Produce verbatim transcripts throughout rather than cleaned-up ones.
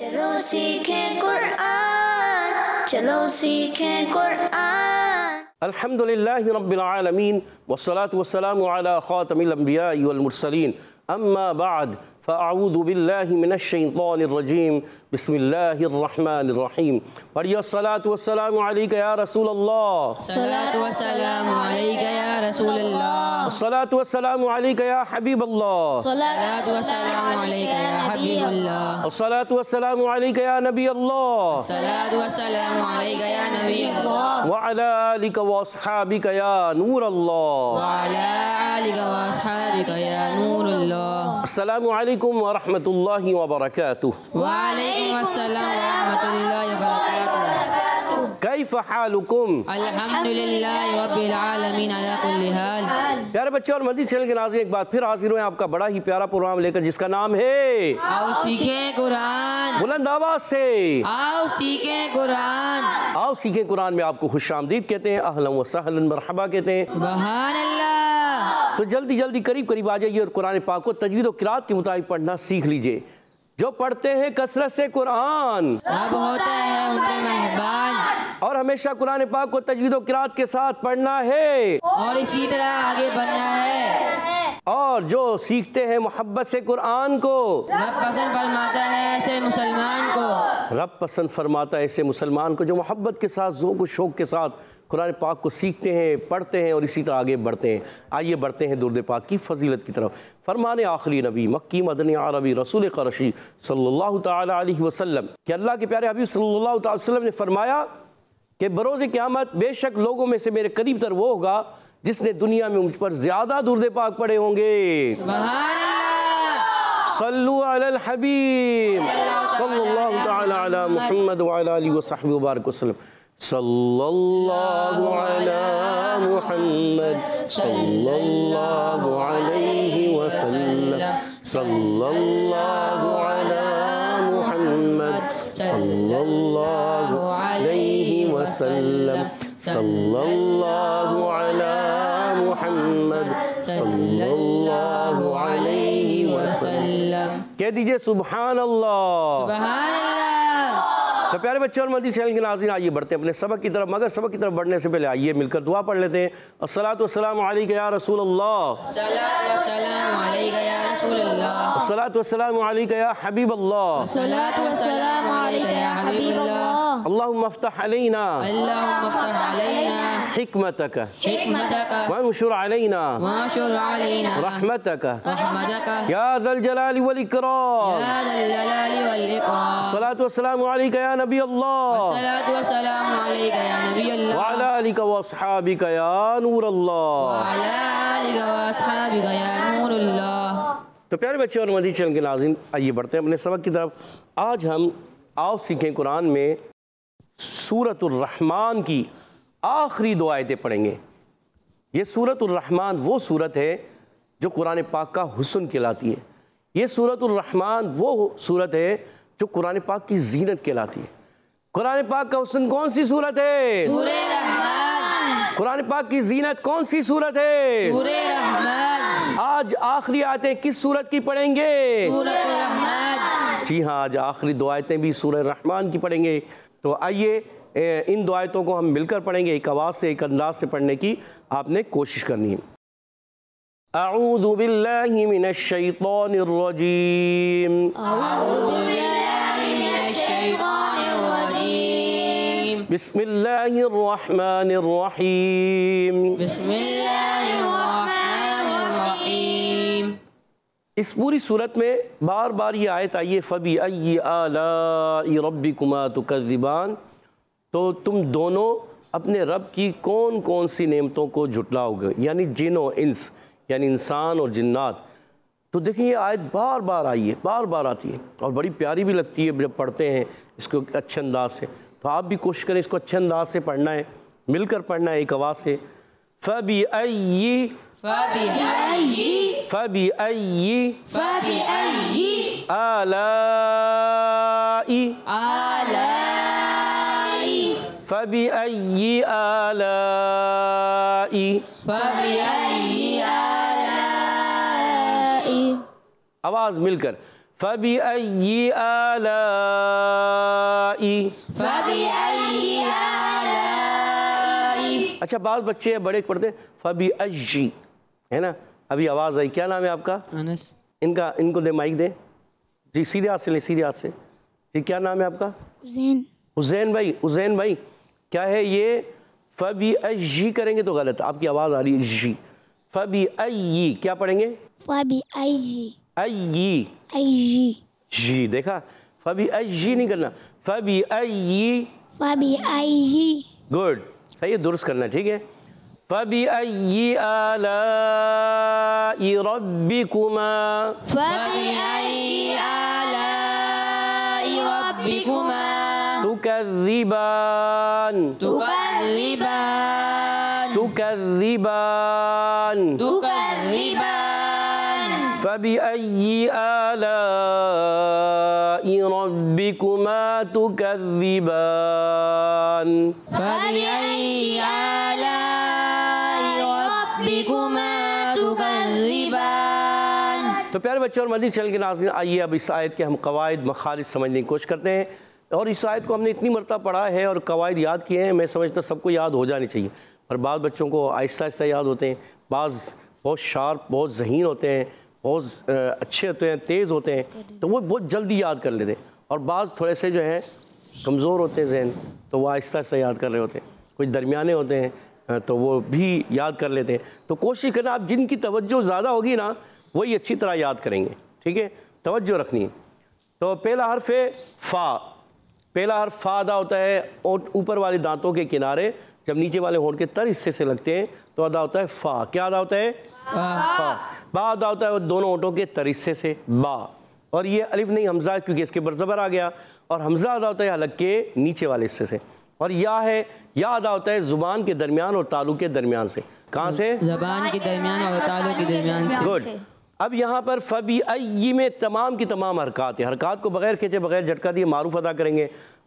चलो सीखें कुरान, चलो सीखें कुरान। अल्हम्दुलिल्लाहि रब्बिल आलमीन वस्सलातु वस्सलामु अला खातमिल अंबिया वल मुरसलीन अम्मा बाद फ़अऊज़ु बिल्लाहि मिनश शैतानिर रजीम बिस्मिल्लाहिर रहमानिर रहीम। पढ़िए अस्सलातु वस्सलामु अलैका या रसूल अल्लाह, सलातु वस्सलामु अलैका या रसूल अल्लाह, अस्सलातु वस्सलामु अलैका या हबीब अल्लाह, सलातु वस्सलामु अलैका या हबीब अल्लाह, अस्सलातु वस्सलामु अलैका या नबी अल्लाह, सलातु वस्सलामु अलैका या नबी अल्लाह, व अला आलिका व अस्हाबिका या नूर अल्लाह, व अला आलिका व अस्हाबिका या नूर अल्लाह। अस्सलामु अलैकुम व रहमतुल्लाहि व बरकातुहू। व अलैकुम अस्सलाम व रहमतुल्लाहि व बरकातुहू। कैफ़ हालुकुम? अल्हम्दुलिल्लाहि रब्बिल आलमीन अला कुल्ली हाल। प्यारे बच्चे और मदीने चैनल के नाज़रीन, एक बार फिर हाजिर हुए आपका बड़ा ही प्यारा प्रोग्राम लेकर, जिसका नाम है आओ सीखें कुरान, बुलंद आवाज से आओ सीखें कुरान, आओ सीखें कुरान में आपको खुशामदीद कहते हैं, अहलन व सहलन मरहबा कहते हैं। सुभान अल्लाह। तो जल्दी जल्दी करीब करीब आ जाइए और कुरान पाक को तजवीद और किरात के मुताबिक पढ़ना सीख लीजिए। जो पढ़ते हैं कसरत से कुरान, रब होता है उनके मेहरबान, और हमेशा कुरान पाक को तजवीद और किरात के साथ पढ़ना है, और इसी तरह आगे बढ़ना है। और जो सीखते हैं मोहब्बत से कुरान को, रब पसंद फरमाता है ऐसे मुसलमान को, रब पसंद फरमाता है ऐसे मुसलमान को जो मोहब्बत के साथ, ज़ौक़ व शौक़ के साथ कुरान पाक को सीखते हैं, पढ़ते हैं और इसी तरह आगे बढ़ते हैं। आइए बढ़ते हैं दुरूद पाक की फजीलत की तरफ। फरमाने आखिरी नबी मक्की मदनी अरबी रसूल क़रशी सल्लल्लाहु ताला अलैहि वसल्लम कि अल्लाह के प्यारे हबीब सल्लल्लाहु ताला अलैहि वसल्लम ने फरमाया कि बरोज़ क़यामत बेशक लोगों में से मेरे करीब तर वो होगा जिसने दुनिया में मुझ पर ज़्यादा दुरूद पाक पढ़े होंगे। सुभान अल्लाह। सल्लु अलल हबीब सल्लल्लाहु ताला अला मुहम्मद व अला आलिहि व सहबिहि व बारिक वसल्लम। सल्लल्लाहु अला मुहम्मद सल्लल्लाहु अलैहि वसल्लम, सल्लल्लाहु अला मुहम्मद सल्लल्लाहु अलैहि वसल्लम, सल्लल्लाहु अला मुहम्मद सल्लल्लाहु अलैहि वसल्लम। कह दीजिए सुभान अल्लाह। सुभान अल्लाह। तो प्यारे बच्चों और मदीने चैनल के नाज़रीन, आइए बढ़ते हैं अपने सबक की तरफ। मगर सबक की तरफ बढ़ने से पहले आइए मिलकर दुआ पढ़ लेते हैं। अस्सलातु वस्सलामु अलैका या रसूल अल्लाह, सलातु वस्सलामु अलैका या रसूल अल्लाह, अस्सलातु वस्सलामु अलैका या हबीब अल्लाह, सलातु वस्सलामु अलैका या हबीब अल्लाह। अल्लाहुम्मा अफ्तह अलैना अल्लाहुम्मा अफ्तह अलैना हिकमतक हिकमतक वंशुर अलैना वंशुर अलैना रहमतक रहमतक या ज़ल जलाली वल इकराम। या ज़ल जलाली वल इकराम। अस्सलातु वस्सलामु अलैका या नबी अल्लाह, सलातु वस्सलामु अलैका या नबी व अल्लाह, अला आलिका व अस्हाबिका या नूर अल्लाह। व अला आलिका व अस्हाबिका या नूर अल्लाह। तो प्यारे बच्चों और मदीने चैनल के नाज़रीन, आइए बढ़ते हैं अपने सबक की तरफ। आज हम आओ सीखें कुरान में सूरतुर रहमान की आखिरी दो आयतें पढ़ेंगे। ये सूरतुर रहमान वो सूरत है जो कुरान पाक का हुस्न कहलाती है। ये सूरतुर रहमान वो सूरत है जो कुरान पाक की जीनत कहलाती है। कुरान पाक का हुस्न कौन सी सूरत है? सूरे रहमान। कुरान पाक की जीनत कौन सी सूरत है? सूरे रहमान। आज आखिरी आयतें किस सूरत की पढ़ेंगे? सूरत रहमान। जी हाँ, आज आखिरी दो आयतें भी सूरह रहमान की पढ़ेंगे। तो आइए इन दो आयतों को हम मिलकर पढ़ेंगे। एक आवाज़ से, एक अंदाज से पढ़ने की आपने कोशिश करनी है। अऊज़ु बिल्लाहि मिनश शैतानिर रजीम, अऊज़ु बिल्लाहि मिनश शैतानिर रजीम, बिस्मिल्लाहिर रहमानिर रहीम, बिस्मिल्लाहिर रहमानिर रहीम। इस पूरी सूरत में बार बार ये आयत आई है, फ़बी अय्यि आलाइ रब्बिकुमा तुकज़्ज़िबान। तो तुम दोनों अपने रब की कौन कौन सी नेमतों को झुटलाओगे, यानी जिन और इंस, यानी इंसान और जिन्नात। तो देखिए ये आयत बार बार आई है, बार बार आती है और बड़ी प्यारी भी लगती है जब पढ़ते हैं इसको अच्छे अंदाज से। तो आप भी कोशिश करें इसको अच्छे अंदाज से पढ़ना है, मिलकर पढ़ना है एक आवाज़ से। फ़बी अय्यि फ़बी अय्यि फ़बी अय्यि फ़बी अय्यि आलाई आलाई फ़बी अय्यि आलाई फ़बी अय्यि आलाई। आवाज़ मिलकर फबिअय्यि आलाई। फबिअय्यि आलाई। अच्छा, बाल बच्चे बड़े पढ़ते हैं फबिअय्यि, है ना। अभी आवाज़ आई। क्या नाम है आपका? अनस। इनका इनको दे, माइक दे जी। सीधे हाथ से ले, सीधे हाथ से जी। क्या नाम है आपका? हुसैन। हुसैन भाई। हुसैन भाई, क्या है ये? फबिअय्यि करेंगे तो गलत, आपकी आवाज़ आ रही है जी। फबिअय्यि क्या पढ़ेंगे? फबिअय्यि। अय्यि। अय्यि। जी, देखा, फबिअय्यि नहीं करना, फबिअय्यि। फबिअय्यि। गुड, सही है, दुरुस्त करना, ठीक है। फबिअय्यि आलाई रब्बिकुमा। फबिअय्यि आलाई रब्बिकुमा तुकज़्ज़िबान। तुकज़्ज़िबान। तुकज़्ज़िबान। तुकज़्ज़िबान। फबिअय्यि आलाई रब्बिकुमा तुकज़्ज़िबान। फबिअय्यि आलाई रब्बिकुमा तुकज़्ज़िबान। तो प्यारे बच्चों और मदनी चैनल के नाज़रीन, आइए अब इस आयत के हम कवायद मखारिज समझने की कोशिश करते हैं। और इस आयत को हमने इतनी मरतबा पढ़ा है और कवायद याद किए हैं, मैं समझता सबको याद हो जानी चाहिए, पर बाद बच्चों को आहिस्ता आहिस्ता याद होते हैं। बाज़ बहुत शार्प, बहुत ज़हीन होते हैं, बहुत अच्छे होते हैं, तेज़ होते हैं, तो वो बहुत जल्दी याद कर लेते हैं। और बाज़ थोड़े से जो हैं कमज़ोर होते हैं जहन, तो वो आहिस्ता आहिस्ता याद कर रहे होते हैं। कुछ दरमियाने होते हैं तो वो भी याद कर लेते हैं। तो कोशिश करना, आप जिनकी तवज्जो ज़्यादा होगी ना, वही अच्छी तरह याद करेंगे, ठीक है। तवज्जो रखनी है। तो पहला हर्फ है फ़ा। पहला हर्फ फ़ा अदा होता है ऊपर वाले दांतों के किनारे, जब नीचे वाले होंठ के तर हिस्से से लगते हैं तो अदा होता है फ़ा। क्या अदा होता है? फ़ा। बा अदा होता है दोनों होंठों के तर हिस्से से, बा। और ये अलिफ नहीं हमज़ा, क्योंकि इसके ऊपर ज़बर आ गया। और हमज़ा अदा होता है हलक के नीचे वाले हिस्से से। और या है, या अदा होता है ज़ुबान के दरमियान और तालु के दरमियान से। कहाँ से? ज़बान के दरमियान और तालु के दरमियान से। गुड। अब यहाँ पर फबिअय्यि में तमाम की तमाम हरकत है। हरकत को बगैर खींचे, बगैर झटका दिए मारूफ अदा करेंगे।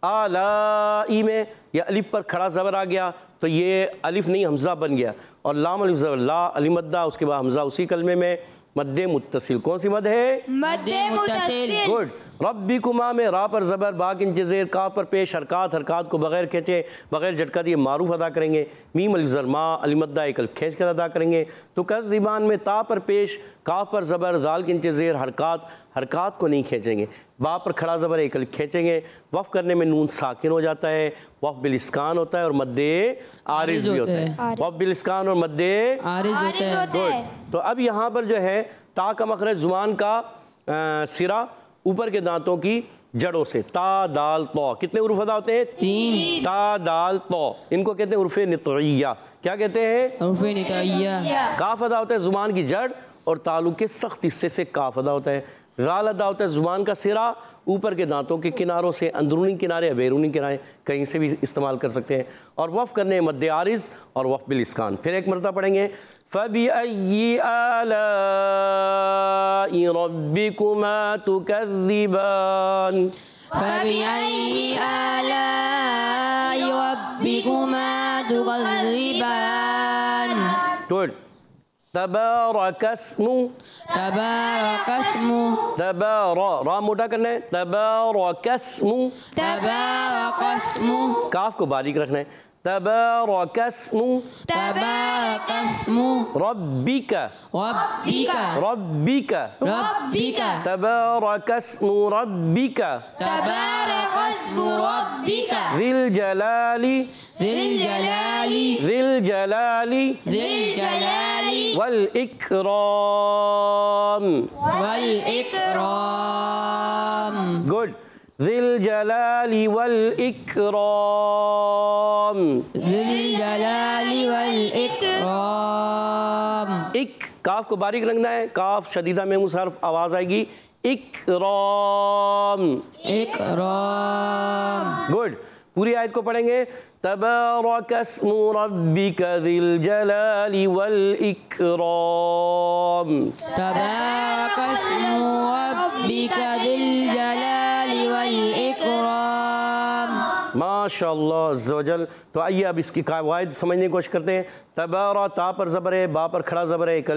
आलाई में या अलिफ पर खड़ा ज़बर आ गया तो ये अलिफ नहीं हमज़ा बन गया। और लाम अलिफ ज़बर, ला अलिफ मद्दा, उसके बाद हमज़ा उसी कलमे में मद्दे मुत्तसिल। कौन सी मद है? मद्दे मुत्तसिल। गुड। रब्बिकुमा में रा पर ज़बर, बा के नीचे ज़ेर, का पर पेश, हरकत हरकत को बगैर खींचे, बगैर झटका दिए मारूफ अदा करेंगे। मीम अलिफ ज़र, मा अलिफ मद्दा एक अलिफ खींच कर अदा करेंगे। तो कज़्ज़िबान में ता पर पेश, काफ पर ज़बर, दाल के नीचे ज़ेर, हरकत हरकत को नहीं खींचेंगे। बा पर खड़ा ज़बर एक अलिफ खींचेंगे। वफ़ करने में नून साकिन हो जाता है, वफ़ बिल इस्कान होता है और मद्दे आरिज़ भी होता है। वफ़ बिल इस्कान और मद्दे आरिज़ होता है। गुड। तो अब यहाँ पर जो है ता का मखरज ज़ुबान का आ, सिरा ऊपर के दांतों की जड़ों से, ता दाल तो। कितने उर्फ अदा होते हैं? तीन। ता दाल तो, इनको कहते हैं उर्फ नितइया। क्या कहते हैं? उर्फ नितइया। काफ अदा होता है ज़ुबान की जड़ और तालु के सख्त हिस्से से काफ अदा होता है। ज़ाल अदा होता है ज़ुबान का सिरा ऊपर के दांतों के किनारों से, अंदरूनी किनारे या बैरूनी किनारे कहीं से भी इस्तेमाल कर सकते हैं। और वफ़ करने मद्दे आरिज़ और वफ़ बिल इस्कान। फिर एक मरतबा पढ़ेंगे फबिअय्यि आलाई रब्बिकुमा तुकज़्ज़िबान। फबिअय्यि आलाई रब्बिकुमा तुकज़्ज़िबान। गुड। तबारकस्मु। तबारकस्मु। तबारा, रा मोटा करना है। तबारकस्मु। तबारकस्मु। काफ को बारीक रखना है। तबारकस्मु। तबारकस्मु रब्बिका। रब्बिका। रब्बिका। रब्बिका। तबारकस्मु रब्बिका। तबारकस्मु रब्बिका। ज़िल जलाली। ज़िल जलाली। ज़िल जलाली ज़िल जलाली वल इकराम। वल इकराम। गुड। ज़िल जलाली वल इकराम। ज़िल जलाली वल इकराम। इक, काफ को बारीक रखना है। काफ शदीदा में मुसहर्फ आवाज़ आएगी। इकराम। इकराम। गुड। पूरी आयत को पढ़ेंगे। तबारकस्मु रब्बिका ज़िल जलाली वल इकराम। तबारकस्मु रब्बिका ज़िल जलाली वल इकराम। माशाअल्लाह अज़्ज़ा वजल। तो आइए अब इसकी कवायद समझने की कोशिश करते हैं। तबारा, ता पर ज़बर है, बा पर खड़ा ज़बर है एक अलिफ,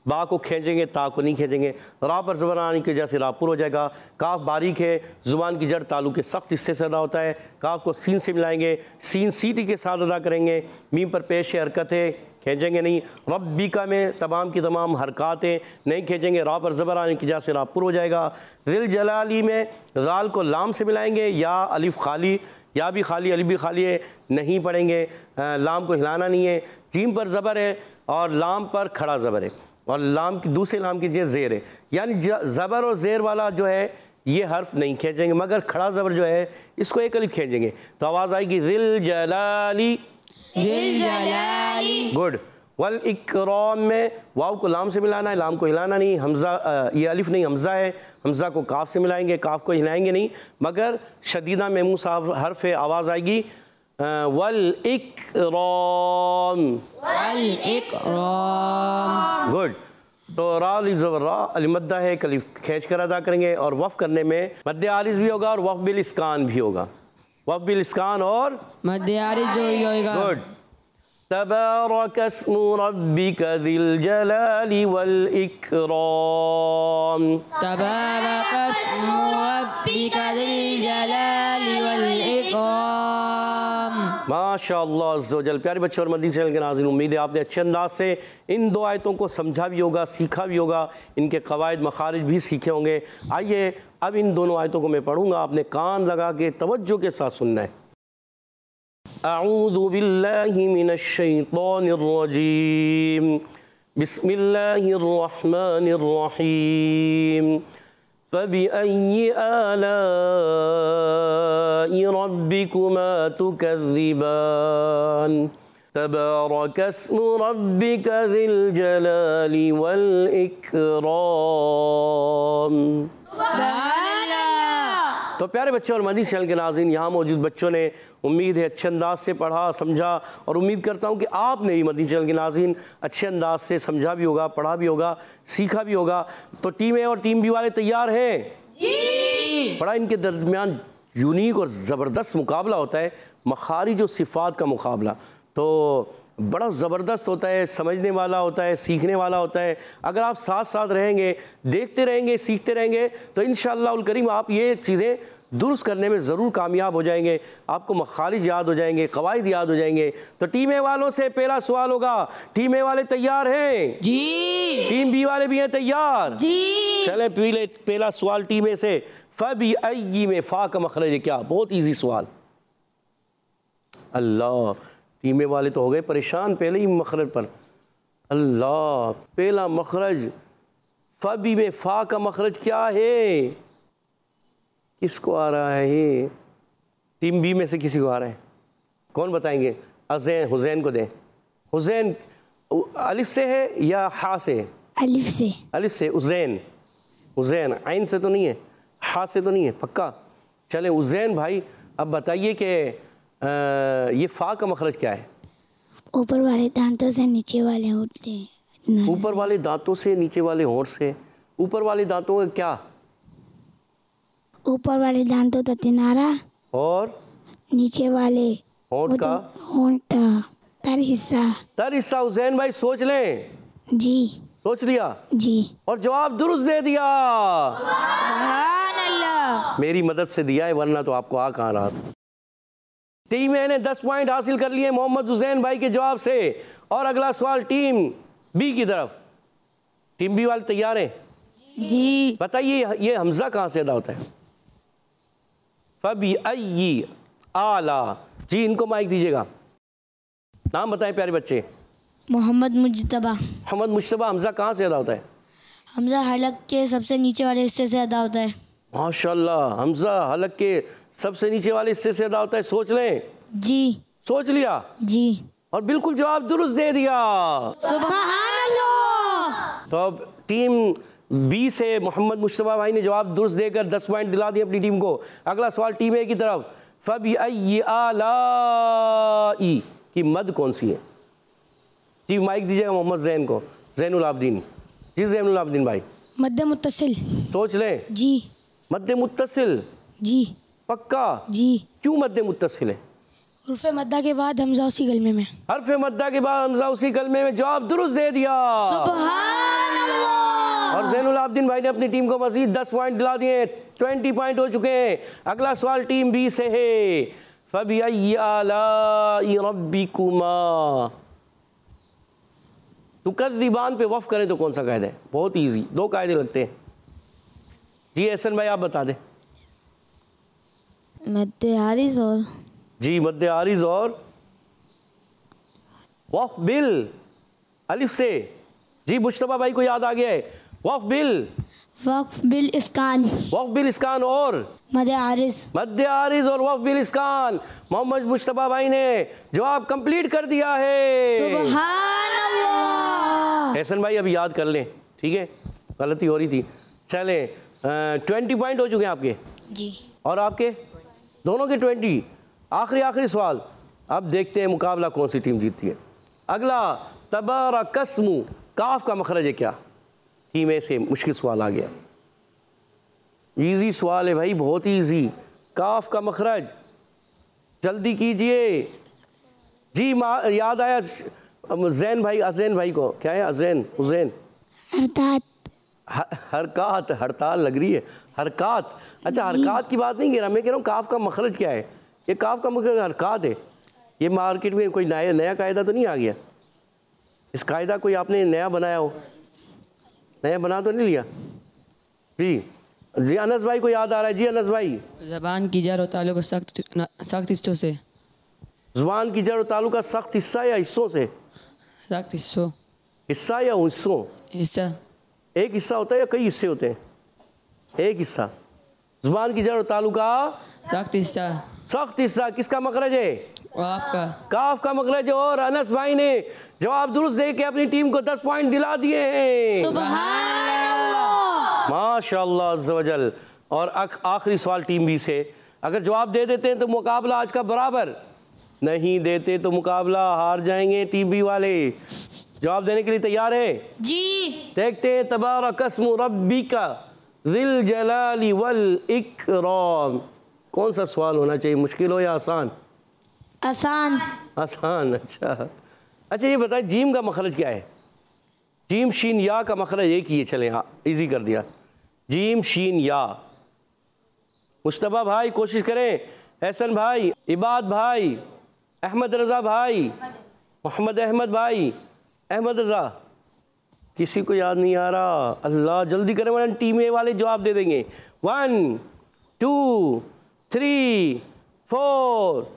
बा को खींचेंगे, ता को नहीं खींचेंगे। रा पर ज़बर आने की वजह से रा पुर हो जाएगा। काफ बारीक है, ज़ुबान की जड़ तालु के सख्त हिस्से से अदा होता है। काफ को सीन से मिलाएंगे, सीन सीटी के साथ अदा करेंगे। मीम पर पेश हरकत है, खींचेंगे नहीं। रब्बिका में तमाम की तमाम हरकतें नहीं खींचेंगे। रा पर ज़बर आने की वजह से रा पुर हो जाएगा। ज़िल जलाली में ज़ाल को लाम से मिलाएंगे, या अलिफ खाली, या भी खाली, अलिफ भी खाली है, नहीं पढ़ेंगे। लाम को हिलाना नहीं है। जीम पर ज़बर है और लाम पर खड़ा ज़बर है, और लाम की दूसरे लाम की जगह ज़ेर है, यानी ज़बर और ज़ेर वाला जो है ये हर्फ नहीं खींचेंगे, मगर खड़ा ज़बर जो है इसको एक अलिफ खींचेंगे तो आवाज़ आएगी ज़िल जलाली, ज़िल जलाली। गुड। वल इकराम में वाव को लाम से मिलाना है, लाम को हिलाना नहीं। हमज़ा, ये अलिफ नहीं हमज़ा है, हमज़ा को काफ से मिलाएंगे, काफ को हिलाएंगे नहीं, मगर शदीदा मेमू साहब हर्फ है, आवाज़ आएगी वल इकराम, वल इकराम। गुड। तो रा अलिफ ज़बर रा अलिफ मद्दा है, कलिफ खींच कर अदा करेंगे, और वफ़ करने में मद्दे आरिज़ भी होगा और वफ़ बिल इस्कान भी होगा। वफ़ बिल इस्कान और मद्दे आरिज़ जो होगा। गुड। तबारक अस्मु रब्बिका ज़िल जलाली वल इकराम, तबारक अस्मु रब्बिका ज़िल जलाली वल इकराम। माशाअल्लाह अज़्ज़ा वजल। प्यारे बच्चों और मदनी चैनल के नाज़रीन, उम्मीद है आपने अच्छे अंदाज से इन दो आयतों को समझा भी होगा, सीखा भी होगा, इनके क़वाइद मखारिज भी सीखे होंगे। आइए अब इन दोनों आयतों को मैं पढ़ूँगा, आपने कान लगा के तवज्जो के साथ सुनना है। अऊज़ु बिल्लाहि मिनश शैतानिर रजीम, बिस्मिल्लाहिर रहमानिर रहीम। फ़बिअय्यि आलाइ रब्बिकुमा तुकज़्ज़िबान, तबारकस्मु रब्बिका ज़िल जलाली वल इकराम। तो प्यारे बच्चों और मदनी चैनल के नाज़रीन, यहाँ मौजूद बच्चों ने उम्मीद है अच्छे अंदाज से पढ़ा समझा, और उम्मीद करता हूँ कि आपने भी मदनी चैनल के नाज़रीन अच्छे अंदाज से समझा भी होगा, पढ़ा भी होगा, सीखा भी होगा। तो टीम ए और टीम बी वाले तैयार हैं? जी। बड़ा इनके दरमियान यूनिक और ज़बरदस्त मुकाबला होता है, मखारिज और सिफ़ात का मुकाबला। तो बड़ा ज़बरदस्त होता है, समझने वाला होता है, सीखने वाला होता है। अगर आप साथ साथ रहेंगे, देखते रहेंगे, सीखते रहेंगे, तो इंशाअल्लाह उल करीम आप ये चीज़ें दुरुस्त करने में ज़रूर कामयाब हो जाएंगे। आपको मखारिज याद हो जाएंगे, कवायद याद हो जाएंगे। तो टीम ए वालों से पहला सवाल होगा। टीम ए वाले तैयार हैं? जी। टीम बी वाले भी हैं तैयार? जी। चलें पहले पहला सवाल टीम ए से। फ़बिअय्यि में फ़ा का मखरज है क्या? बहुत ईजी सवाल। अल्लाह, टीम ए वाले तो हो गए परेशान पहले ही मखरज पर। अल्लाह, पहला मखरज फ़बी में फ़ा का मखरज क्या है? किसको आ रहा है ये? टीम बी में से किसी को आ रहा है? कौन बताएंगे? अज़ैन, हुसैन को दें। हुसैन अलिफ से है या हा से है? अलिफ से। अलिफ से। उज़ैन, उज़ैन आइन से तो नहीं है, हा से तो नहीं है, पक्का? चले उज़ैन भाई, अब बताइए कि ये फ़ा का मखरज क्या है? ऊपर वाले दांतों से नीचे वाले होंठ से। ऊपर वाले दांतों से नीचे वाले होंठ से। ऊपर वाले दांतों का क्या? ऊपर वाले दांतों का किनारा, और नीचे वाले होंठ का होंठ तर हिस्सा। तर हिस्सा। हुसैन भाई सोच लें। जी। सोच लिया? जी। और जवाब दुरुस्त दे दिया। सुभान अल्लाह। मेरी मदद से दिया है, वरना तो आपको आ कहाँ रहा था। टीम ए ने दस पॉइंट हासिल कर लिए मोहम्मद हुसैन भाई के जवाब से। और अगला सवाल टीम बी की तरफ। टीम बी वाले तैयार हैं? जी। बताइए ये हमजा कहाँ से अदा होता है? फ़बिअय्यि आला। जी, इनको माइक दीजिएगा, नाम बताएं प्यारे बच्चे। मोहम्मद मुज्तबा। मोहम्मद मुज्तबा। हमजा कहाँ से अदा होता है? हमजा हलक के सबसे नीचे वाले हिस्से से अदा होता है। माशाल्लाह, हमजा हलक के सबसे नीचे वाले हिस्से से अदा होता है। सोच लें। जी। सोच लिया? जी। और बिल्कुल जवाब दुरुस्त दे दिया। सुभान अल्लाह। तो अब टीम बी से मोहम्मद मुज्तबा भाई ने जवाब दुरुस्त देकर दस पॉइंट दिला दिए अपनी टीम को। अगला सवाल टीम ए की तरफ। फ़बिअय्यि आलाई की मद कौन सी है? जी, माइक दीजिएगा मोहम्मद जैन को, जैनुल आबदीन। जी जैनुल आबदीन भाई। मद्दे मुत्तसिल। सोच लें। जी। मद्दे मुत्तसिल? जी। पक्का? जी। क्यों मद्दे मुत्तसिल है? हर्फ़े मद्दा के बाद हमजा उसी कलमे में। हर्फ़े मद्दा के बाद हमजा उसी कलमे में। जवाब दुरुस्त दे दिया। सुभान और ज़ैनुल आबिदीन भाई ने अपनी टीम को मज़ीद दस पॉइंट दिला दिए, ट्वेंटी पॉइंट हो चुके हैं। अगला सवाल टीम बी से है, फ़बिअय्यि आलाइ रब्बिकुमा तुकज़्ज़िबान पे वफ़ करें तो कौन सा कायदा है? बहुत ईजी, दो कायदे लगते हैं जी। एहसन भाई आप बता दें। मद्दे आरिज़ और जी मद्दे आरिज़ और वफ़ बिल अलिफ से। जी मुश्तबा भाई को याद आ गया है। वफ़ बिल वक्फ बिल इस्कान वफ़ बिल इस्कान और मद आरिस मद्दे आरिज़ और वफ़ बिल इस्कान। मोहम्मद मुश्तबा भाई ने जवाब कंप्लीट कर दिया है। सुभान अल्लाह। एहसन भाई अभी याद कर लें, ठीक है, गलती हो रही थी। चलें, ट्वेंटी पॉइंट हो चुके हैं आपके जी और आपके दोनों के ट्वेंटी। आखिरी आखिरी सवाल, अब देखते हैं मुकाबला कौन सी टीम जीतती है। अगला तबारकस्मु, काफ का मखरज है क्या? टीम ए से मुश्किल सवाल आ गया। इजी सवाल है भाई, बहुत ही इजी। काफ का मखरज जल्दी कीजिए जी। याद आया जैन भाई, अजैन भाई को, क्या है अजैन उजैन? हरतात हरकात, हड़ताल लग रही है, हरकात। अच्छा हरकात की बात नहीं कह रहा मैं, कह रहा हूँ काफ का मखरज क्या है? ये काफ का मखरज हरकात है। ये मार्केट में कोई नया नया कायदा तो नहीं आ गया? इस कायदा कोई आपने नया बनाया हो? नया बना तो नहीं लिया? जी जी अनस भाई को याद आ रहा है। जी अनस भाई। ज़बान की जड़ और ताल्लुक सख्त सख्त हिस्सों से। ज़ुबान की जड़ और ताल्लुक का सख्त हिस्सा या हिस्सों से? सख्त हिस्सों। हिस्सा या हिस्सों? हिस्सा। एक हिस्सा होता है या कई हिस्से होते हैं? एक हिस्सा। ज़ुबान की जड़ और ताल्लुक का सख्त हिस्सा। सख्त हिस्सा किसका मखरज है? वाफ का। काफ का मखरज। और अनस भाई ने जवाब दुरुस्त दे के अपनी टीम को दस पॉइंट दिला दिए हैं। सुभान अल्लाह। माशाअल्लाह अज़्ज़ व जल। और आखिरी सवाल टीम बी से, अगर जवाब दे देते हैं तो मुकाबला आज का बराबर, नहीं देते तो मुकाबला हार जाएंगे टीम बी वाले। जवाब देने के लिए तैयार है? जी देखते हैं। तबारकस्मु रब्बिका ज़िल जलाली वल इकराम। कौन सा सवाल होना चाहिए, मुश्किल हो या आसान? आसान। आसान। अच्छा अच्छा ये बताएं जीम का मखरज क्या है? जीम शीन या का मखरज एक ही है। चलें हाँ इजी कर दिया। जीम शीन या। मुश्तबा भाई कोशिश करें, एहसन भाई, इबाद भाई, अहमद रज़ा भाई, मोहम्मद अहमद भाई, अहमद रज़ा, किसी को याद नहीं आ रहा? अल्लाह जल्दी करें वरना टीम ए वाले जवाब दे देंगे। One two three four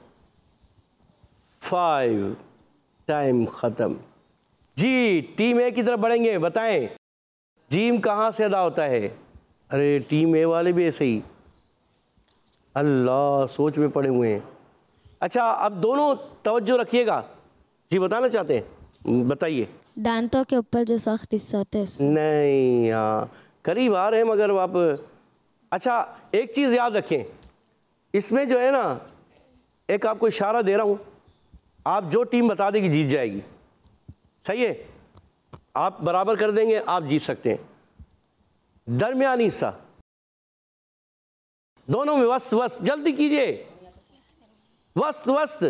five, time ख़त्म। जी टीम ए की तरफ बढ़ेंगे, बताएं जीम कहाँ से अदा होता है? अरे टीम ए वाले भी ऐसे ही, अल्लाह सोच में पड़े हुए हैं। अच्छा अब दोनों तवज्जो रखिएगा। जी बताना चाहते हैं, बताइए। दांतों के ऊपर जो सख्त हिस्सा होता है। नहीं हाँ करीब आ रहे हैं मगर आप। अच्छा एक चीज़ याद रखें, इसमें जो है ना, एक आपको इशारा दे रहा हूँ, आप जो टीम बता देगी जीत जाएगी। सही है, आप बराबर कर देंगे आप जीत सकते हैं। दरमियानी हिस्सा दोनों में वस्त वस्त, जल्दी कीजिए, वस्त वस्त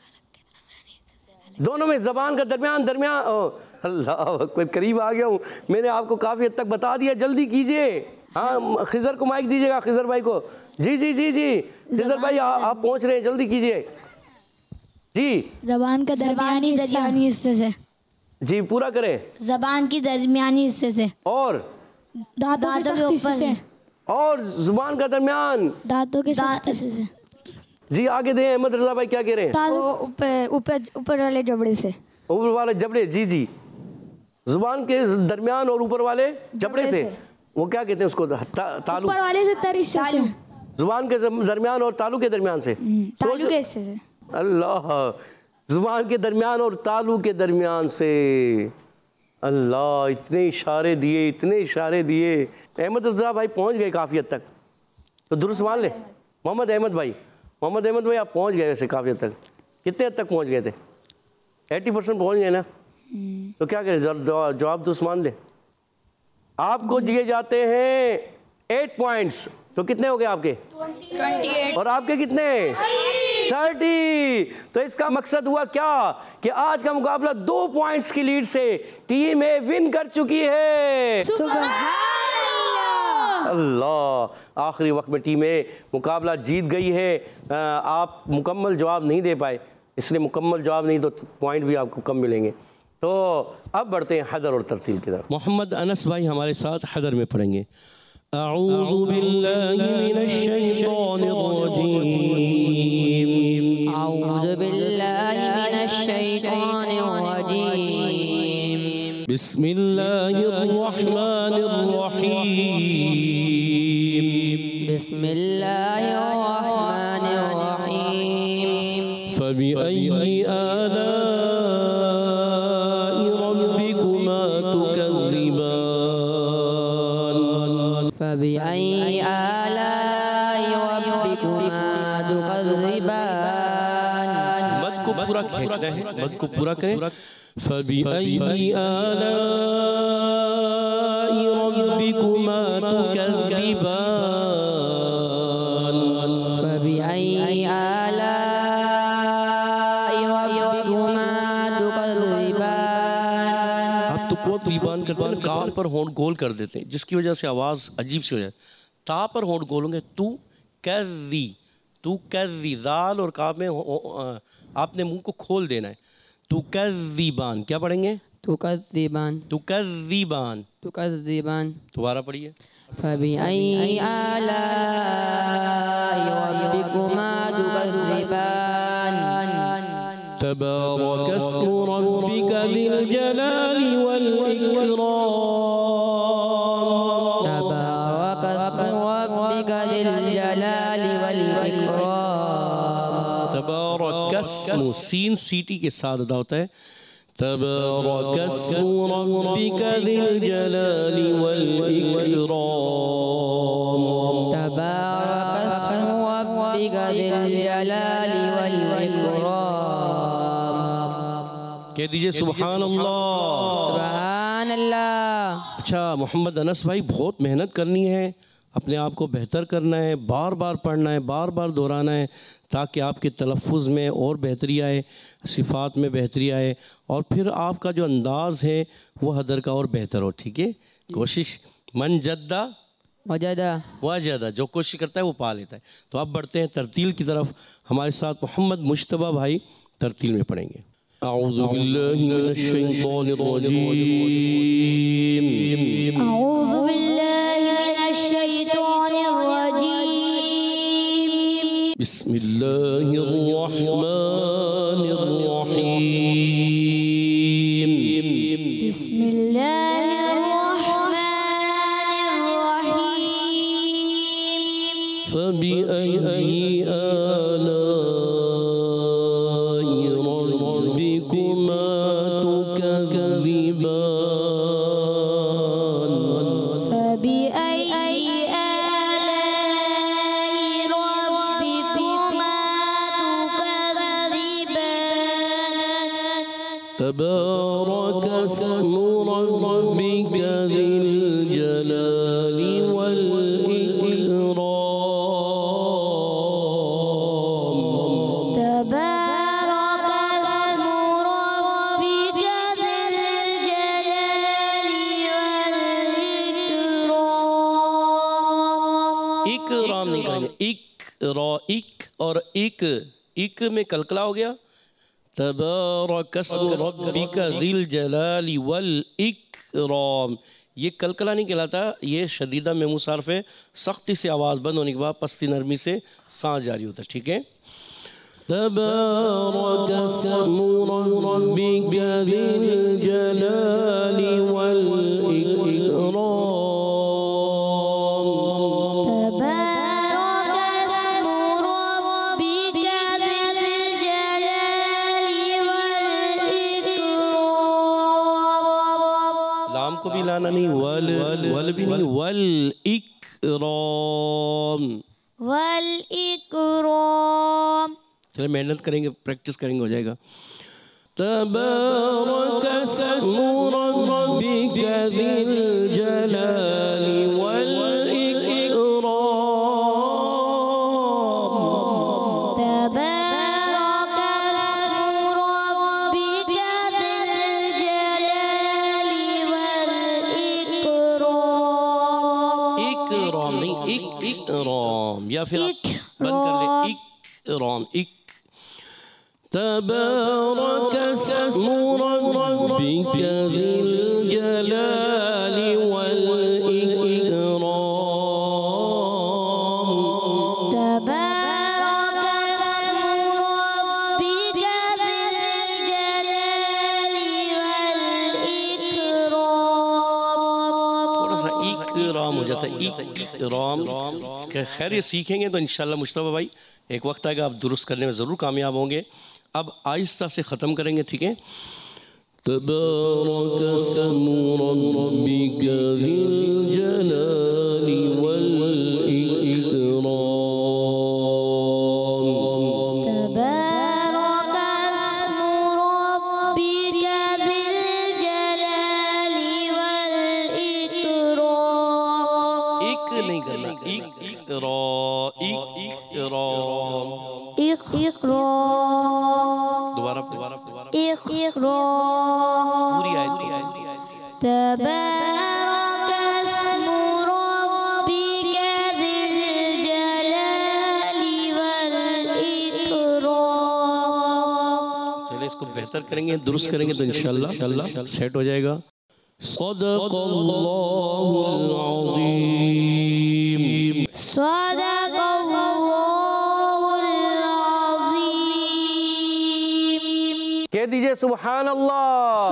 दोनों में, जबान का दरमियान दरमियान। अल्लाह कोई करीब आ गया हूँ, मैंने आपको काफ़ी हद तक बता दिया, जल्दी कीजिए। हाँ खिजर को माइक दीजिएगा, खिजर भाई को। जी जी जी जी खिजर भाई आ, आप पहुँच रहे हैं, जल्दी कीजिए जी। जबान का दरमियानी दरमियानी हिस्से से। जी पूरा करें। जबान की दरमियानी हिस्से से और दांतों के सख्त हिस्से से। और जुबान का दरमियान दांतों के सख्त हिस्से से। जी आगे दें। अहमद रजा भाई क्या कह रहे हैं? ऊपर ऊपर ऊपर वाले जबड़े से। ऊपर वाले जबड़े। जी जी जुबान के दरमियान और ऊपर वाले जबड़े से, वो क्या कहते हैं उसको? तालु। ऊपर वाले से तर हिस्से से। जुबान के दरमियान और तालु के दरमियान से। तालु के हिस्से से। अल्लाह जुबान के दरमियान और तालु के दरमियान से। अल्लाह इतने इशारे दिए, इतने इशारे दिए। अहमद रजा भाई पहुंच गए काफ़ी हद तक, तो दुरुस्त मान ले। मोहम्मद अहमद भाई, मोहम्मद अहमद भाई आप पहुंच गए वैसे काफ़ी हद तक। कितने हद तक पहुंच गए थे? अस्सी परसेंट पहुंच गए ना? तो क्या करें, जवाब दुरुस्त मान ले। आपको दिए जाते हैं एट पॉइंट्स, तो कितने हो गए आपके? अट्ठाईस। और आपके कितने? थर्टी। तो इसका मकसद हुआ क्या कि आज का मुकाबला दो पॉइंट्स की लीड से टीम ए विन कर चुकी है। अल्लाह, आखिरी वक्त में टीम ए मुकाबला जीत गई है। आप मुकम्मल जवाब नहीं दे पाए, इसलिए मुकम्मल जवाब नहीं तो पॉइंट भी आपको कम मिलेंगे। तो अब बढ़ते हैं हदर और तरतील की तरफ। मोहम्मद अनस भाई हमारे साथ हदर में पढ़ेंगे। अऊज़ु बिल्लाहि मिनश शैतानिर रजीम। अऊज़ु बिल्लाहि मिनश शैतानिर रजीम। बिस्मिल्लाहिर रहमानिर रहीम। बिस्मिल्लाहिर रहमानिर रहीम। फबिअय्यि आलाइ रब्बिकुमा तुकज़्ज़िबान। फबिअय्यि आलाइ रब्बिकुमा तुकज़्ज़िबान। मद को पूरा खींचना है, मद को पूरा करें। फबिअय्यि आलाइ रब्बिकुमा तुकज़्ज़िबान। फबिअय्यि आलाइ रब्बिकुमा तुकज़्ज़िबान। आप तो को तुकज़्ज़िबान करते हैं, काफ पर होंठ गोल कर देते हैं, जिसकी वजह से आवाज़ अजीब सी हो जाए। ता पर होंठ गोल होंगे, तू कज़्ज़ी, तू कज़्ज़ी। दाल और काफ में आपने मुंह को खोल देना है। तुकज़्ज़िबान, क्या पढ़ेंगे? तुकज़्ज़िबान। तुकज़्ज़िबान। तुकज़्ज़िबान। दोबारा पढ़िए। फबिअय्यि आलाइ रब्बिकुमा तुकज़्ज़िबान। तबारक अस्मु रब्बिका ज़िल जलाली वल इकराम। तबारक अस्मु रब्बिका ज़िल जलाली वल इकराम। तबारक अस्मु, सीन सीटी के साथ अदा होता है। तबारक अस्मु रब्बिका ज़िल जलाली वल इकराम। तबारक अस्मु रब्बिका ज़िल जलाली वल इकराम। कह दीजिए सुभान अल्लाह। सुभान अल्लाह। अच्छा मोहम्मद अनस भाई, बहुत मेहनत करनी है, अपने आप को बेहतर करना है, बार बार पढ़ना है, बार बार दोहराना है, ताकि आपके तलफ़ुज़ में और बेहतरी आए, सिफ़ात में बेहतरी आए, और फिर आपका जो अंदाज़ है वो हदर का और बेहतर हो। ठीक है, कोशिश मन जद्दा वजदा वजदा, जो कोशिश करता है वो पा लेता है। तो अब बढ़ते हैं तरतील की तरफ। हमारे साथ मोहम्मद मुश्तबा भाई तरतील में पढ़ेंगे। अऊज़ु बिल्लाहि मिनश शैतानिर रजीम। अऊज़ु बिल्लाहि मिनश शैतानिर रजीम। बिस्मिल्लाहिर रहमानिर रहीम। बिस्मिल्लाहिर रहमानिर रहीम। फबिअय्यि आलाइ रब्बिकुमा तुकज़्ज़िबान। फबिअय्यि आलाइ रब्बिकुमा तुकज़्ज़िबान। तबारक अस्मु रब्बिका ज़िल जलाली वल इकराम। तबारक अस्मु रब्बिका ज़िल जलाली वल इकराम। इकराम नहीं कहेंगे, इक रा इक और इक इक में कलकला हो गया। तबारक अस्मु रब्बिका ज़िल जलाली वल इकराम, ये कलकला नहीं कहलाता, ये शदीदा में मुसारफ है। सख्ती से आवाज़ बंद होने के बाद पस्ती नरमी से सांस जारी होता है। ठीक है। तबारक अस्मु रब्बिका ज़िल जलाली वल इकराम। तबारक अस्मु रब्बिका ज़िल जलाली वल इकराम। लाम को भी लाना नहीं, वल वल भी नहीं, वल इकराम। वल इकराम। चले मेहनत करेंगे, प्रैक्टिस करेंगे, हो जाएगा। तबारक अस्मु रब्बिका ज़िल जलाली वल इकराम। तबारक या फिर आप बंद कर ले। इकराम, इक तबारक अस्मु रब्बिका ज़िल जलाली वल इकराम। इकराम हो जाता है, इकराम। खैर ये सीखेंगे तो इंशाल्लाह मुश्तबा भाई एक वक्त आएगा आप दुरुस्त करने में ज़रूर कामयाब होंगे। अब आहिस्ता से ख़त्म करेंगे, ठीक है। तबारक अस्मु रब्बिका ज़िल जलाली वल इकराम। तबारक अस्मु रब्बिका ज़िल जलाली वल इकराम। इक नहीं करना, इक रा, इक इकराम। इकराम। दोबारा दोबारा दोबारा इकराम। पूरी आयत, पूरी आयत। तबारक अस्मु रब्बिका ज़िल जलाली वल इकराम। चलिए इसको बेहतर करेंगे, दुरुस्त करेंगे तो इंशाल्लाह इंशाल्लाह सेट हो जाएगा। सदक़ल्लाहुल अज़ीम। सदक़ल्लाहुल अज़ीम। कह दीजिए सुभान अल्लाह।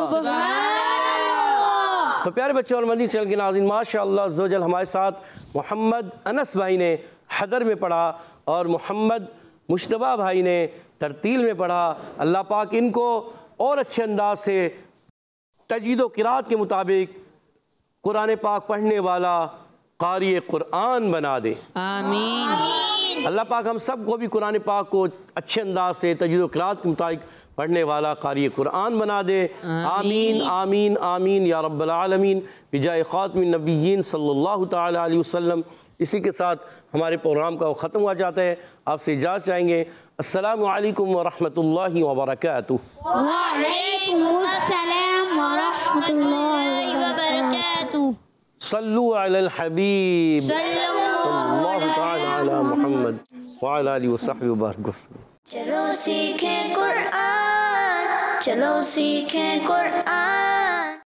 तो प्यारे बच्चों और मदनी चैनल के नाज़रीन, माशाअल्लाह ज़ोजल हमारे साथ मोहम्मद अनस भाई ने हदर में पढ़ा और मोहम्मद मुश्तबा भाई ने तरतील में पढ़ा। अल्लाह पाक इनको और अच्छे अंदाज से तजवीद व क़िराअत के मुताबिक कुरान पाक पढ़ने वाला कारी कुरान बना दे, आमीन। अल्लाह पाक हम सब को भी कुरान पाक को अच्छे अंदाज से तजवीद व क़िराअत के मुताबिक पढ़ने वाला कारी कुरान बना दे। आमीन आमीन आमीन या रब्बल आलमीन बिजाए ख़ातिमिन नबिय्यीन सल्लल्लाहु तआला अलैहि वसल्लम। इसी के साथ हमारे प्रोग्राम का ख़त्म हुआ जाता है। आपसे इजाज़त चाहेंगे। अस्सलामु अलैकुम व रहमतुल्लाहि व बरकातुहू। वालेकुमुस्सलाम व रहमतुल्लाहि व बरकातुहू। सल्लु अलल हबीब सल्लल्लाहु तआला अला मुहम्मद व अला आलिहि व सहबिहि व बारिक वसल्लम। चलो सीखें कुरान, चलो सीखें कुरान।